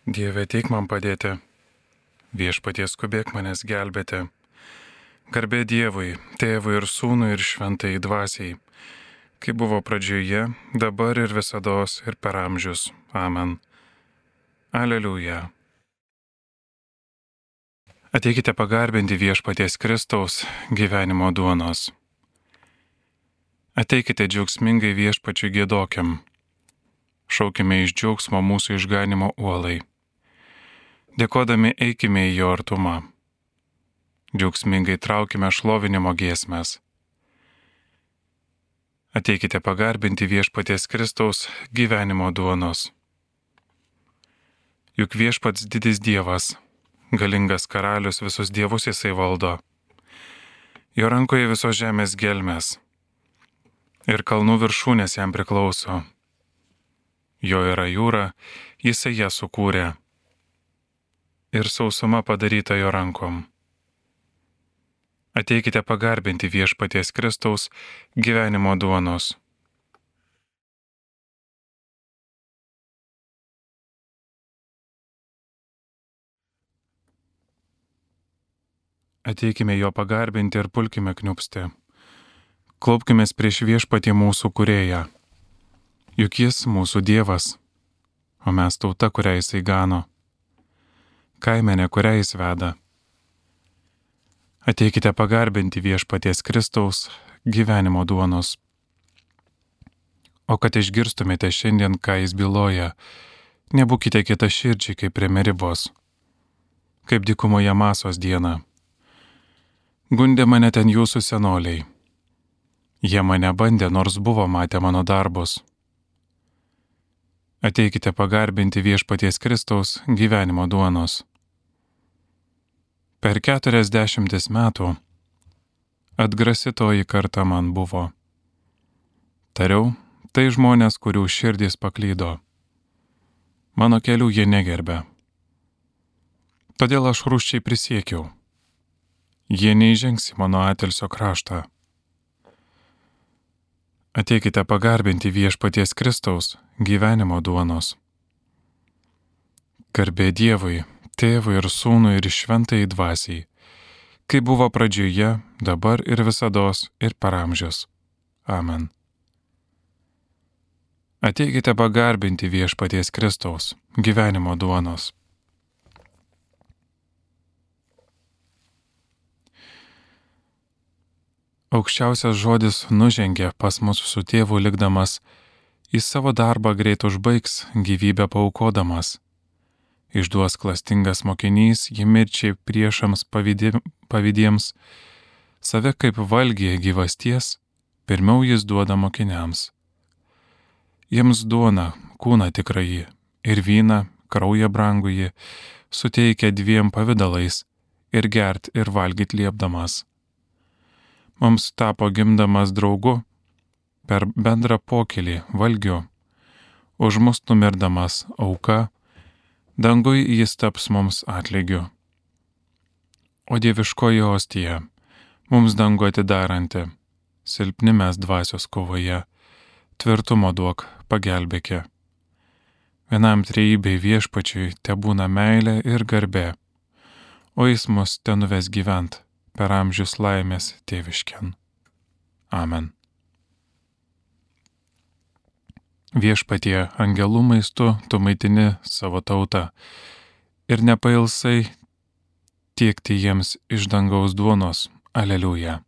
Dieve, ateik man padėti, viešpaties skubėk manęs gelbėti. Garbė Dievui, Tėvui ir Sūnui ir Šventajai Dvasiai, kaip buvo pradžioje, dabar ir visados ir per amžius. Amen. Aleliuja. Ateikite pagarbinti viešpaties Kristaus gyvenimo duonos. Ateikite džiaugsmingai viešpačiui giedokiam. Šaukime iš džiaugsmo mūsų išganimo uolai. Dėkodami eikime į jo artumą. Džiaugsmingai traukime šlovinimo giesmes. Ateikite pagarbinti viešpaties Kristaus gyvenimo duonos. Juk viešpats didis Dievas, galingas karalius, visus dievus jisai valdo. Jo rankoje visos žemės gelmės ir kalnų viršūnės jam priklauso. Jo yra jūra, jisai ją sukūrė ir sausuma padaryta jo rankom. Ateikite pagarbinti viešpaties Kristaus gyvenimo duonos. Ateikime jo pagarbinti ir pulkime kniupsti. Klaupkimės prieš viešpatį mūsų kūrėją. Juk jis mūsų Dievas, o mes tauta, kurią jisai gano. Kaimenė, kurią jis veda. Ateikite pagarbinti viešpaties Kristaus gyvenimo duonos. O kad išgirstumėte šiandien, ką jis byloja, nebūkite kietaširdžiai kaip prie Meribos, kaip dykumoje Masos dieną. Gundė mane ten jūsų senoliai. Jie mane bandė, nors buvo matę mano darbus. Ateikite pagarbinti viešpaties Kristaus gyvenimo duonos. Per 40 metų atgrasitoji karta man buvo. Tariau, tai žmonės, kurių širdys paklydo. Mano kelių jie negerbė. Todėl aš rūsčiai prisiekiau. Jie neįžengs į mano atilsio kraštą. Ateikite pagarbinti viešpaties Kristaus gyvenimo duonos. Garbė Dievui, Tėvui ir Sūnui ir Šventajai Dvasiai, kaip buvo pradžioje, dabar ir visados ir per amžius. Amen. Ateikite pagarbinti viešpaties Kristaus gyvenimo duonos. Aukščiausias žodis nužengė pas mus su tėvu likdamas, į savo darbą greit užbaigs gyvybę paaukodamas. Išduos klastingas mokinys jį mirčiai priešams pavydiems, save kaip valgyje gyvasties, pirmiau jis duoda mokiniams. Jiems duona, kūną tikrąjį, ir vyną, kraują brangųjį, suteikia dviem pavidalais, ir gert, ir valgyt liepdamas. Mums tapo gimdamas draugu, per bendrą pokylį valgiu, už mus numirdamas auka, dangui jis taps mums atlygiu. O dieviškoji ostija, mums dangu atidaranti, silpni mes dvasios kovoje, tvirtumo duok, pagelbėki. Vienam trejybei viešpačiui tebūna meilė ir garbė, o jis mus tenuves gyvent per amžius laimės tėvišken. Amen. Viešpatie, angelų maistu tu maitini savo tautą ir nepailsai tiekti jiems iš dangaus duonos. Aleliuja.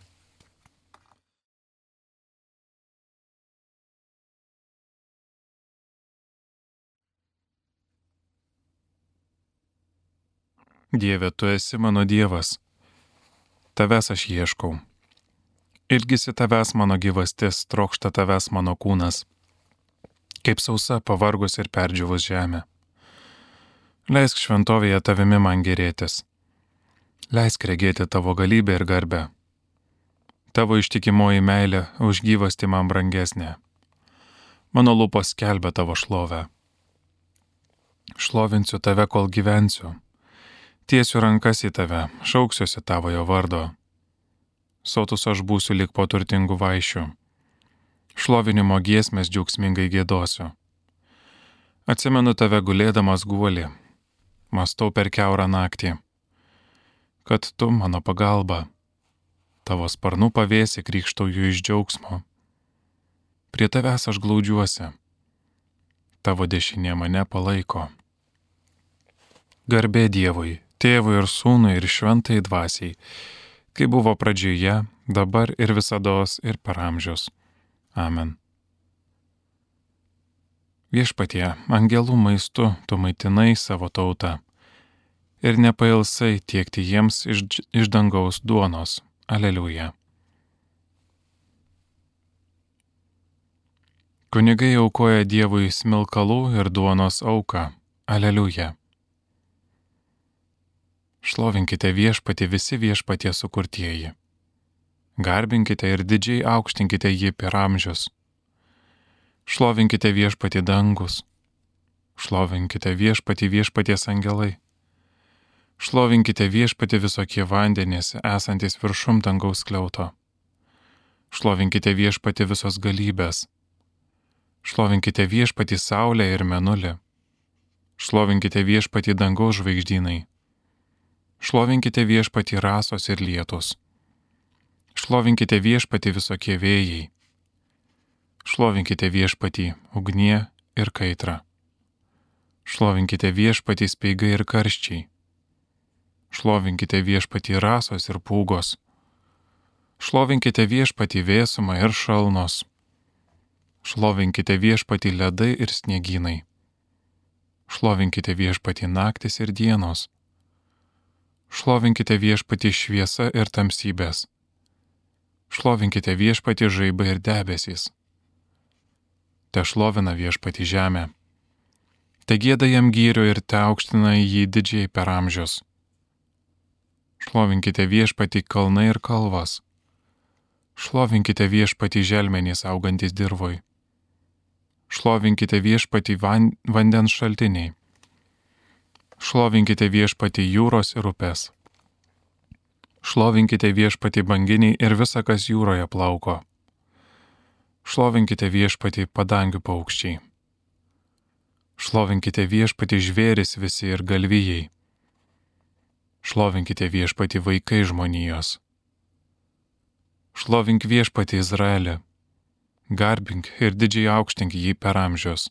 Dieve, tu esi mano Dievas. Tavęs aš ieškau. Ilgisi tavęs mano gyvastis, trokšta tavęs mano kūnas, kaip sausa, pavargus ir perdžiūvus žemė. Leisk šventovėje tavimi man gerėtis. Leisk regėti tavo galybę ir garbę. Tavo ištikimoji meilė už gyvastį man brangesnė. Mano lūpos skelbia tavo šlovę. Šlovinsiu tave, kol gyvensiu. Tiesiu rankas į tave, šauksiuosi tavojo vardo. Sotus aš būsiu lyg po turtingų vaišių. Šlovinimo giesmės džiaugsmingai giedosiu. Atsimenu tave gulėdamas guolį, mąstau per kiaurą naktį, kad tu mano pagalba, tavo sparnų pavėsį krykštauju iš džiaugsmo. Prie tavęs aš glaudžiuosi, tavo dešinė mane palaiko. Garbė Dievui, Tėvui ir Sūnui ir Šventai Dvasiai, kaip buvo pradžioje, dabar ir visados ir per amžius. Amen. Viešpatie, angelų maistu tu maitinai savo tautą ir nepailsai tiekti jiems iš dangaus duonos. Aleliuja. Kunigai aukoja Dievui smilkalų ir duonos auką. Aleliuja. Šlovinkite Viešpatį visi Viešpatie sukurtieji. Garbinkite ir didžiai aukštinkite jį per amžius. Šlovinkite Viešpatį dangus. Šlovinkite Viešpatį Viešpaties angelai. Šlovinkite Viešpatį visokie vandenys, esantis viršum dangaus skliauto. Šlovinkite Viešpatį visos galybės. Šlovinkite Viešpatį saulę ir mėnulį. Šlovinkite Viešpatį dangaus žvaigždynai. Šlovinkite Viešpatį rasos ir lietus. Šlovinkite Viešpatį visokie vėjai. Šlovinkite Viešpatį ugnie ir kaitra. Šlovinkite Viešpatį speigai ir karščiai. Šlovinkite Viešpatį rasos ir pūgos. Šlovinkite Viešpatį vėsumą ir šalnos. Šlovinkite Viešpatį ledai ir sniegynai. Šlovinkite Viešpatį naktis ir dienos. Šlovinkite Viešpatį šviesa ir tamsybės. Šlovinkite Viešpatį žaibai ir debesys. Te šlovina Viešpatį žemę. Te gieda jam gyrių ir te aukština jį didžiai per amžius. Šlovinkite Viešpatį kalnai ir kalvas. Šlovinkite Viešpatį želmenys augantis dirvoj. Šlovinkite Viešpatį vandens šaltiniai. Šlovinkite Viešpatį jūros ir upės. Šlovinkite Viešpatį banginiai ir visa, kas jūroje plauko. Šlovinkite Viešpatį padangių paukščiai. Šlovinkite Viešpatį žvėris visi ir galvijai. Šlovinkite Viešpatį vaikai žmonijos. Šlovink Viešpatį Izraelį. Garbink ir didžiai aukštink jį per amžius.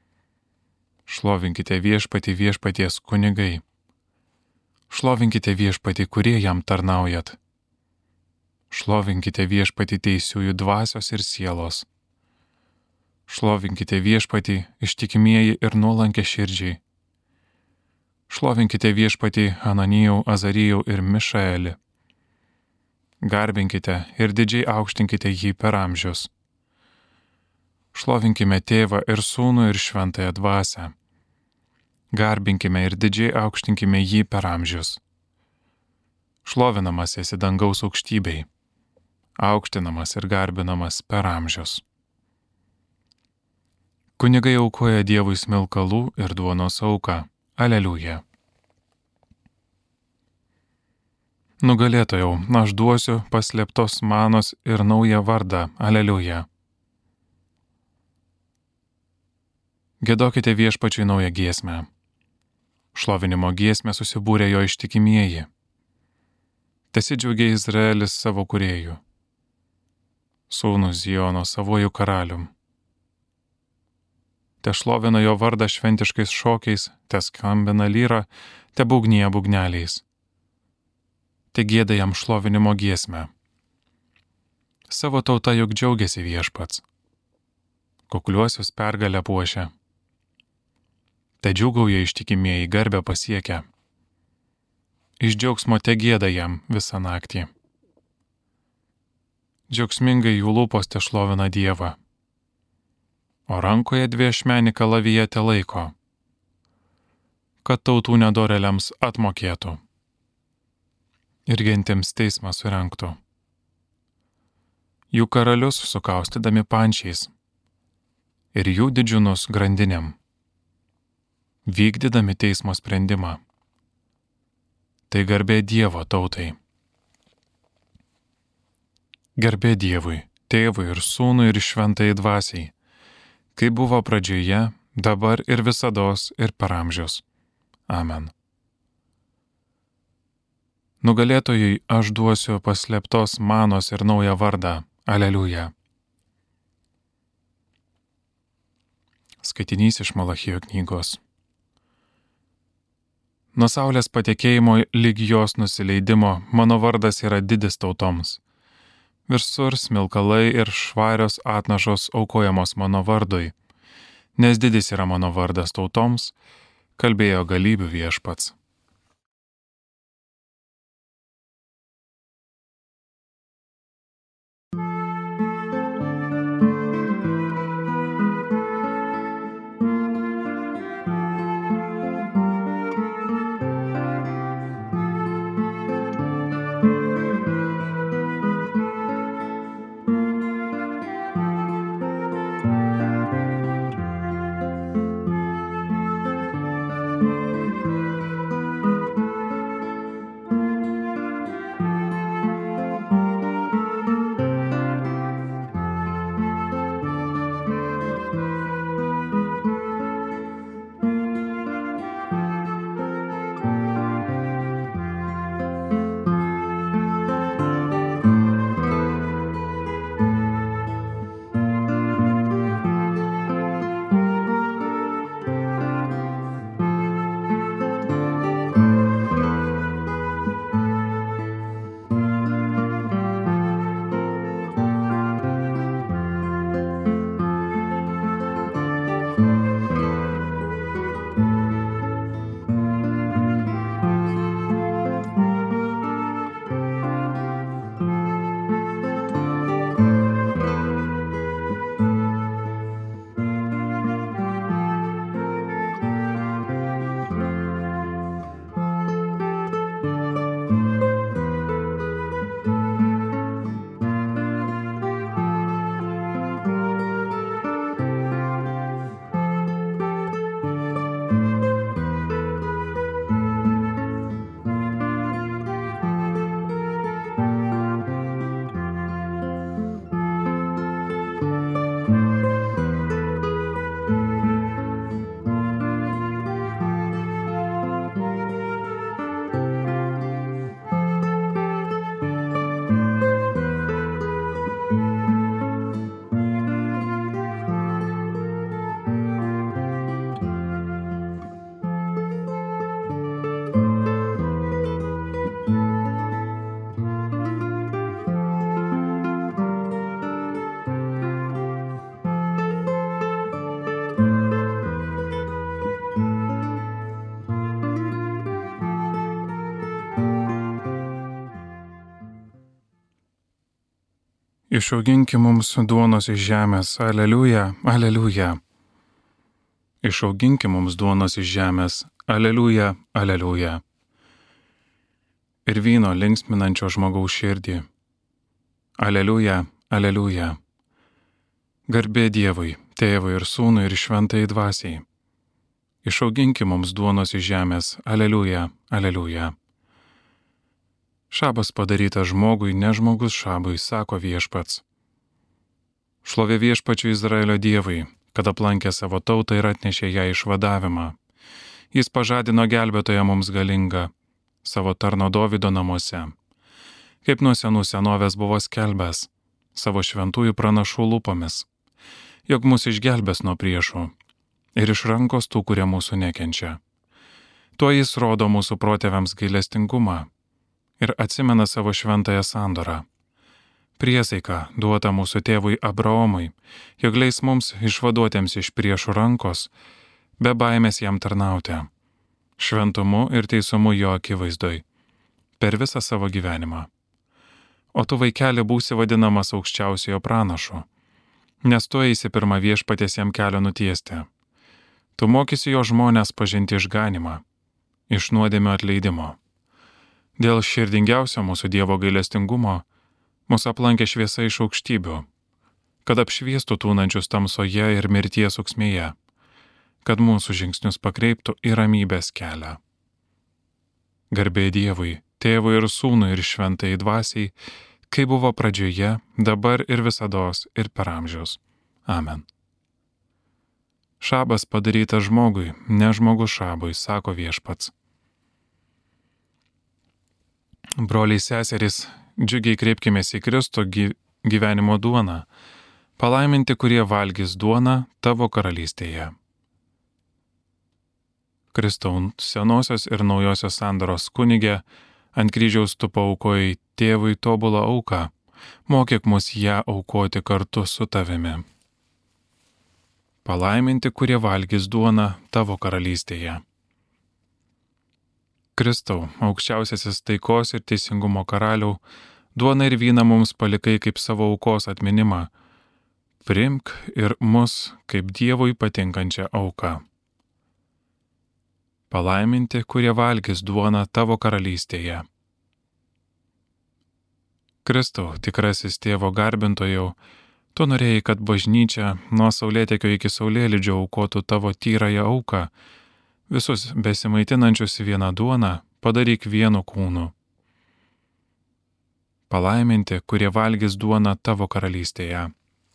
Šlovinkite Viešpatį Viešpaties kunigai. Šlovinkite Viešpatį, kurie jam tarnaujat. Šlovinkite Viešpatį teisiųjų dvasios ir sielos. Šlovinkite Viešpatį ištikimieji ir nuolankę širdžiai. Šlovinkite Viešpatį Ananijų, Azarijų ir Mišaelį. Garbinkite ir didžiai aukštinkite jį per amžius. Šlovinkime Tėvą ir Sūnų ir Šventąją Dvasią. Garbinkime ir didžiai aukštinkime jį per amžius. Šlovinamas esi dangaus aukštybei, aukštinamas ir garbinamas per amžius. Kunigai aukoja Dievui smilkalų ir duonos auką. Aleliuja. Nugalėtojau, aš duosiu paslėptos manos ir naują vardą. Aleliuja. Giedokite Viešpačiui naują giesmę. Šlovinimo giesmę susibūrė jo ištikimieji. Tesidžiaugia Izraelis savo kūrėjų. Sūnus Ziono savojų karalium. Te šlovina jo vardą šventiškais šokiais, te skambina lyrą, te būgnija būgneliais. Te gieda jam šlovinimo giesmę. Savo tauta juk džiaugiasi Viešpats. Kukliuosius pergalę puošia. Te džiūgauja ištikimieji garbę pasiekę. Iš džiaugsmo te gieda jam visą naktį. Džiaugsmingai jų lūpos te šlovina Dievą. O rankoje dvi ašmenį kalaviją te laiko, kad tautų nedorėliams atmokėtų ir gentims teismą surengtų. Jų karalius sukaustydami pančiais ir jų didžiūnus grandinėm, vykdydami teismo sprendimą. Tai garbė Dievo tautai. Garbė Dievui, Tėvui ir Sūnui ir Šventajai Dvasiai, kaip buvo pradžioje, dabar ir visados, ir per amžius. Amen. Nugalėtojui aš duosiu paslėptos manos ir naują vardą. Aleliuja. Skaitinys iš Malachijo knygos. Nuo saulės patekėjimo lig jos nusileidimo mano vardas yra didis tautoms. Visur smilkalai ir švarios atnašos aukojamos mano vardui, nes didis yra mano vardas tautoms, kalbėjo galybių viešpats. Išauginki mums duonos iš žemės, aleliuja, aleliuja. Išauginki mums duonos iš žemės, aleliuja, aleliuja. Ir vyno linksminančio žmogaus širdį. Aleliuja, aleliuja. Garbė Dievui, Tėvui ir Sūnui ir Šventajai Dvasiai. Išauginki mums duonos iš žemės, aleliuja, aleliuja. Šabas padarytas žmogui, ne žmogus šabui, sako viešpats. Šlovė viešpačiui Izraelio Dievui, kad aplankė savo tautą ir atnešė ją išvadavimą. Jis pažadino gelbėtoją mums galingą, savo tarno Dovydo namuose. Kaip nuo senų senovės buvo skelbęs, savo šventųjų pranašų lūpomis, jog mus išgelbės nuo priešų ir iš rankos tų, kurie mūsų nekenčia. Tuo jis rodo mūsų protėviams gailestingumą ir atsimena savo šventąją sandorą. Priesaiką duota mūsų tėvui Abraomui, jog leis mums išvaduotiems iš priešų rankos, be baimės jam tarnauti, šventumu ir teisumu jo akivaizdoj, per visą savo gyvenimą. O tu, vaikeli, būsi vadinamas aukščiausiojo pranašu, nes tu eisi pirmą viešpaties jam kelio nutiesti. Tu mokysi jo žmonės pažinti išganimą, iš nuodėmių atleidimo. Dėl širdingiausio mūsų Dievo gailestingumo mūsų aplankė šviesa iš aukštybių, kad apšviestų tūnančius tamsoje ir mirties ūksmėje, kad mūsų žingsnius pakreiptų į ramybės kelią. Garbė Dievui, Tėvui ir Sūnui ir Šventajai Dvasiai, kaip buvo pradžioje, dabar ir visados ir per amžius. Amen. Šabas padarytas žmogui, ne žmogus šabui, sako Viešpats. Broliai seserys, džiugiai kreipkimės į Kristų gyvenimo duoną. Palaiminti, kurie valgys duoną tavo karalystėje. Kristau, senosios ir naujosios sandoros kunigė, ant kryžiaus tu paaukojai tėvui tobulą auką, mokyk mus ją aukoti kartu su tavimi. Palaiminti, kurie valgys duoną tavo karalystėje. Kristau, aukščiausiasis taikos ir teisingumo karaliau, duoną ir vyną mums palikai kaip savo aukos atminimą. Priimk ir mus kaip Dievui patinkančią auką. Palaiminti, kurie valgys duoną tavo karalystėje. Kristau, tikrasis tėvo garbintojau, tu norėjai, kad bažnyčia nuo saulėtekio iki saulėlydžio aukotų tavo tyrąją auką, visus besimaitinančius vieną duoną padaryk vienu kūnu. Palaiminti, kurie valgys duoną tavo karalystėje.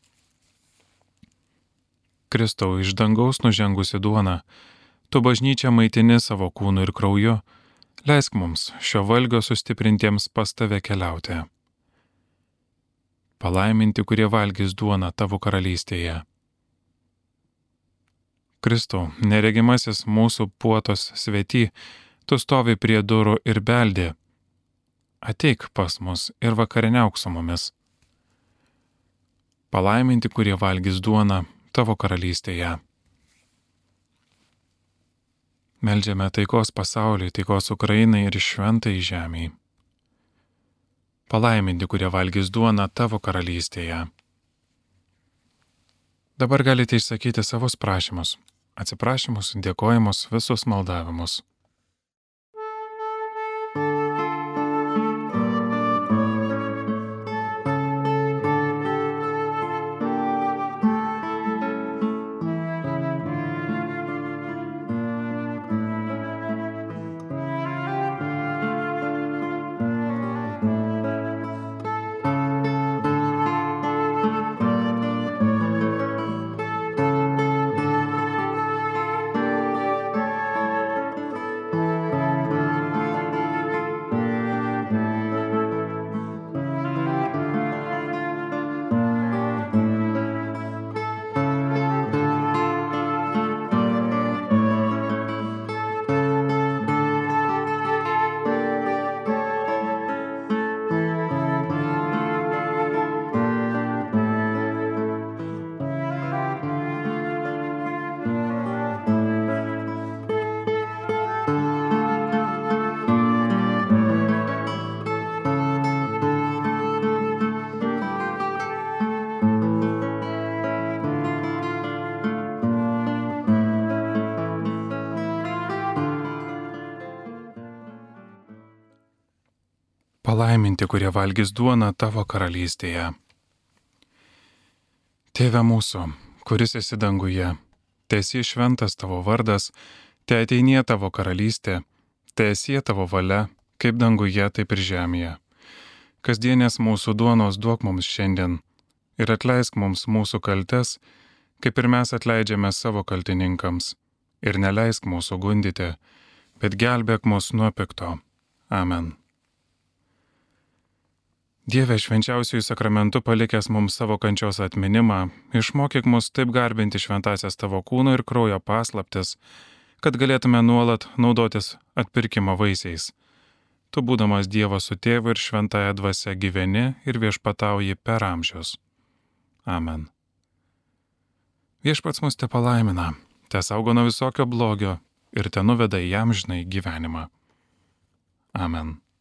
Kristau, iš dangaus nužengusi duona, tu bažnyčią maitini savo kūnu ir krauju, leisk mums šio valgio sustiprintiems pas tave keliauti. Palaiminti, kurie valgys duoną tavo karalystėje. Kristau, neregimasis mūsų puotos svety, tu stovi prie durų ir beldi. Ateik pas mus ir vakarieniauk su mumis. Palaiminti, kurie valgys duoną tavo karalystėje. Meldžiame taikos pasauliui, taikos Ukrainai ir šventai žemei. Palaiminti, kurie valgys duoną tavo karalystėje. Dabar galite išsakyti savus prašymus, atsiprašymus, dėkojimus, visus maldavimus. Palaiminti, kurie valgys duoną tavo karalystėje. Tėve mūsų, kuris esi danguje, teesie šventas tavo vardas, teateinie tavo karalystė, teesie tavo valia, kaip danguje, taip ir žemėje. Kasdienės mūsų duonos duok mums šiandien ir atleisk mums mūsų kaltes, kaip ir mes atleidžiame savo kaltininkams, ir neleisk mūsų gundyti, bet gelbėk mus nuo pikto. Amen. Dieve, švenčiausiųjų sakramentų palikęs mums savo kančios atminimą, išmokyk mus taip garbinti šventasias tavo kūno ir kraujo paslaptis, kad galėtume nuolat naudotis atpirkimo vaisiais. Tu, būdamas Dievo su tėvu ir šventąja dvasia, gyveni ir viešpatauji per amžius. Amen. Viešpats mus te palaimina, te saugo nuo visokio blogio ir te nuveda į amžinąjį gyvenimą. Amen.